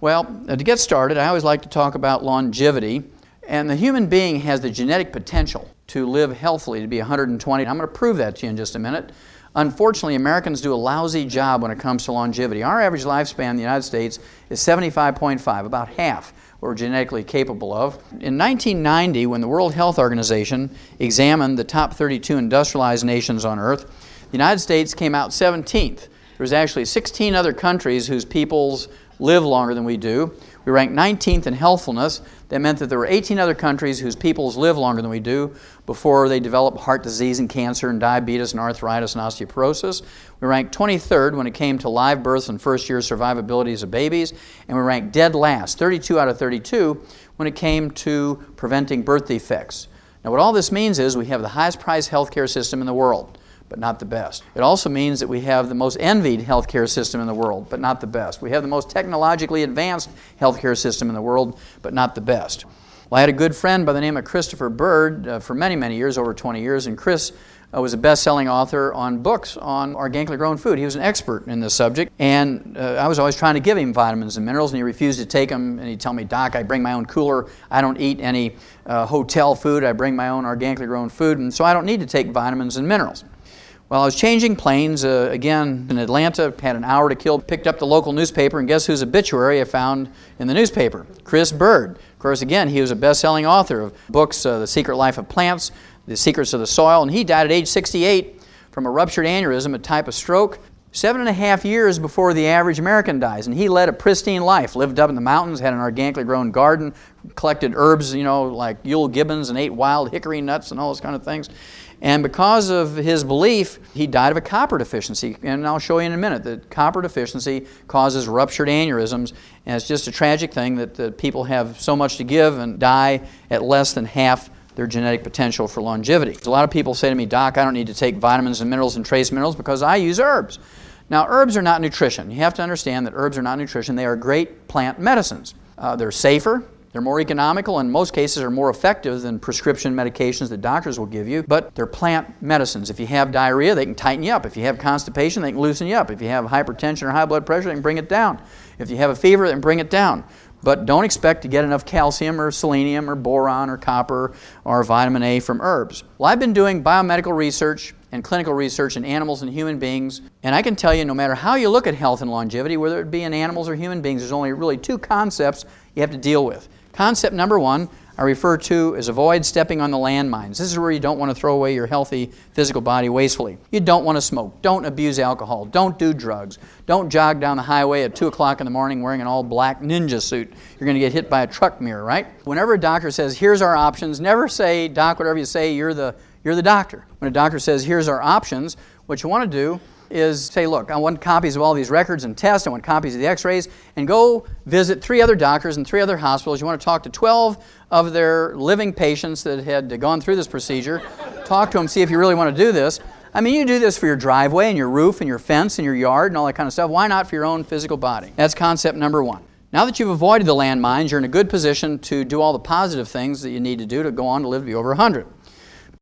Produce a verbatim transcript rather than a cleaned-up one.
Well, uh, to get started, I always like to talk about longevity. And the human being has the genetic potential to live healthily, to be one hundred twenty. I'm going to prove that to you in just a minute. Unfortunately, Americans do a lousy job when it comes to longevity. Our average lifespan in the United States is seventy-five point five, about half what we're genetically capable of. In nineteen ninety, when the World Health Organization examined the top thirty-two industrialized nations on Earth, the United States came out seventeenth. There was actually sixteen other countries whose peoples live longer than we do. We ranked nineteenth in healthfulness. That meant that there were eighteen other countries whose peoples live longer than we do before they develop heart disease and cancer and diabetes and arthritis and osteoporosis. We ranked twenty-third when it came to live births and first-year survivabilities of babies, and we ranked dead last, thirty-two out of thirty-two, when it came to preventing birth defects. Now, what all this means is we have the highest priced healthcare system in the world, but not the best. It also means that we have the most envied healthcare system in the world, but not the best. We have the most technologically advanced healthcare system in the world, but not the best. Well, I had a good friend by the name of Christopher Bird uh, for many, many years, over twenty years, and Chris uh, was a best-selling author on books on organically grown food. He was an expert in this subject, and uh, I was always trying to give him vitamins and minerals, and he refused to take them, and he'd tell me, Doc, I bring my own cooler, I don't eat any uh, hotel food, I bring my own organically grown food, and so I don't need to take vitamins and minerals. Well, I was changing planes, uh, again, in Atlanta, had an hour to kill, picked up the local newspaper, and guess whose obituary I found in the newspaper? Chris Bird. Of course, again, he was a best-selling author of books, uh, The Secret Life of Plants, The Secrets of the Soil, and he died at age sixty-eight from a ruptured aneurysm, a type of stroke, seven and a half years before the average American dies. And he led a pristine life, lived up in the mountains, had an organically grown garden, collected herbs, you know, like Yule Gibbons, and ate wild hickory nuts and all those kind of things. And because of his belief, he died of a copper deficiency. And I'll show you in a minute that copper deficiency causes ruptured aneurysms. And it's just a tragic thing that, that people have so much to give and die at less than half their genetic potential for longevity. A lot of people say to me, Doc, I don't need to take vitamins and minerals and trace minerals because I use herbs. Now, herbs are not nutrition. You have to understand that herbs are not nutrition. They are great plant medicines. Uh, they're safer. They're more economical, and in most cases are more effective than prescription medications that doctors will give you, but they're plant medicines. If you have diarrhea, they can tighten you up. If you have constipation, they can loosen you up. If you have hypertension or high blood pressure, they can bring it down. If you have a fever, they can bring it down. But don't expect to get enough calcium or selenium or boron or copper or vitamin A from herbs. Well, I've been doing biomedical research and clinical research in animals and human beings, and I can tell you no matter how you look at health and longevity, whether it be in animals or human beings, there's only really two concepts you have to deal with. Concept number one, I refer to as avoid stepping on the landmines. This is where you don't want to throw away your healthy physical body wastefully. You don't want to smoke. Don't abuse alcohol. Don't do drugs. Don't jog down the highway at two o'clock in the morning wearing an all-black ninja suit. You're going to get hit by a truck mirror, right? Whenever a doctor says, here's our options, never say, Doc, whatever you say, you're the, you're the doctor. When a doctor says, here's our options, what you want to do is say, look, I want copies of all these records and tests, I want copies of the x-rays, and go visit three other doctors and three other hospitals. You want to talk to twelve of their living patients that had gone through this procedure. Talk to them, see if you really want to do this. I mean, you do this for your driveway and your roof and your fence and your yard and all that kind of stuff. Why not for your own physical body? That's concept number one. Now that you've avoided the landmines, you're in a good position to do all the positive things that you need to do to go on to live to be over one hundred.